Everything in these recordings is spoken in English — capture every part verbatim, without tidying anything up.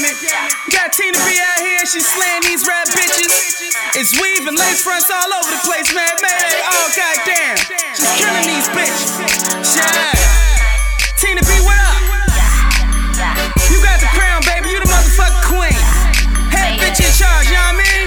goddammit. Got Tina B out here, she's slaying these rap bitches. It's weave and lace fronts all over the place, man. Mayday, oh goddamn. She's killing these bitches. Yeah. Tina B, what up? You got the crown, baby. You the motherfucking queen. Head bitch in charge, you know what I mean?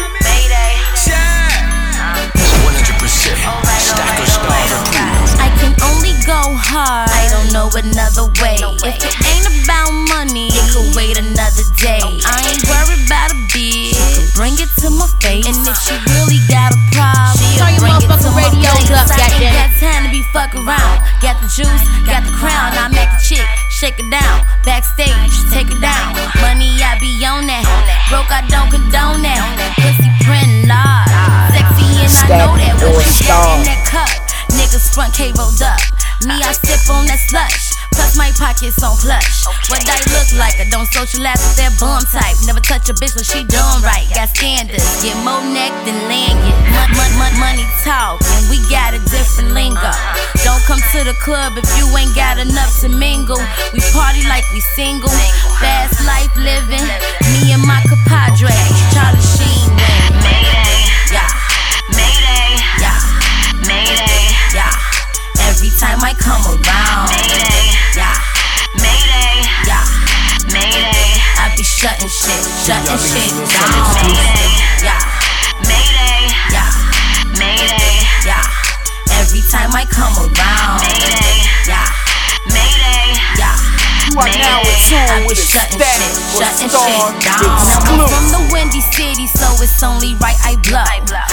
Yeah. one hundred percent stack or starve approved. I can only go hard. I don't know another way. If it ain't about money, it could wait another day. I ain't worried about a bitch. Bring it to my face. And if she really got a problem, she'll bring it to my face. I ain't got time to be fuck around. Got the juice, got the crown. I make a chick, shake it down. Backstage, take it down. Money, I be on that. Broke, I don't condone that. Pussy print large. Sexy and I know that. What you got in that cup? Niggas front K rolled up. Me, I sip on that slush. Plus my pockets on plush. What I look like, I don't socialize with that bum type. Never touch a bitch when she done right. Got standards, get more neck than lanyard. Money, money, money talk, and we got a different lingo. Don't come to the club if you ain't got enough to mingle. We party like we single. Fast life living. Me and my compadre, Charlie Sheen winning. Mayday, yeah. Mayday, yeah. Mayday, yeah. Every time I come around, Mayday, yeah. Mayday, yeah. Mayday, I be shutting shit, shutting shit down. Mayday, yeah. Mayday, yeah. Mayday, yeah. Every time I come around, Mayday, yeah. Mayday, yeah. You are now in tune with a stack or starve exclusive. Now I'm from the Windy City, so it's only right I blow.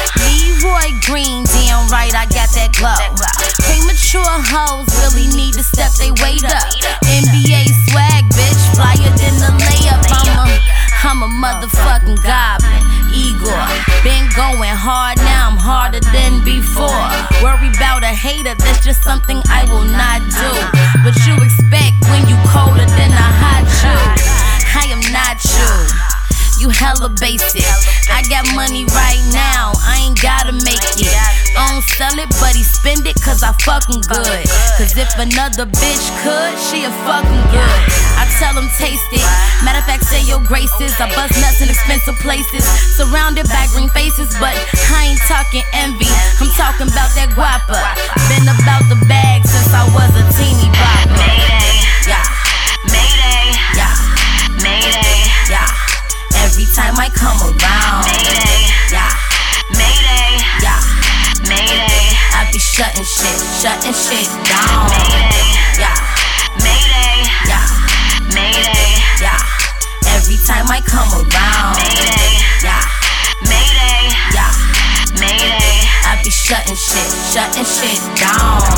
Leroy Green, damn right, I got that glow. Premature hoes really need to step they weight up. N B A swag, bitch, flyer than the layup. I'm a, I'm a motherfucking goblin. Igor, been going hard, now I'm harder than before. Worry about a hater, that's just something I will not do. What you expect when you colder than a hot shoe? I am not you. You hella basic. I got money right now, I ain't gotta make it. I don't sell it, but he spend it cause I fucking good. Cause if another bitch could, she a fucking good. I tell him taste it. Matter of fact, say your graces. I bust nuts in expensive places. Surrounded by green faces, but I ain't talking envy. I'm talking about that guapa. Been about the bag since I was a teeny bopper. Mayday, yeah. Mayday, yeah. Mayday, yeah. Every time I come around, Mayday, yeah. Mayday, yeah. Mayday, I be shutting shit, shutting shit down. Mayday, yeah. Mayday, yeah. Mayday, yeah. Every time I come around, Mayday, yeah. Mayday, yeah. Mayday, I be shutting shit, shutting shit down.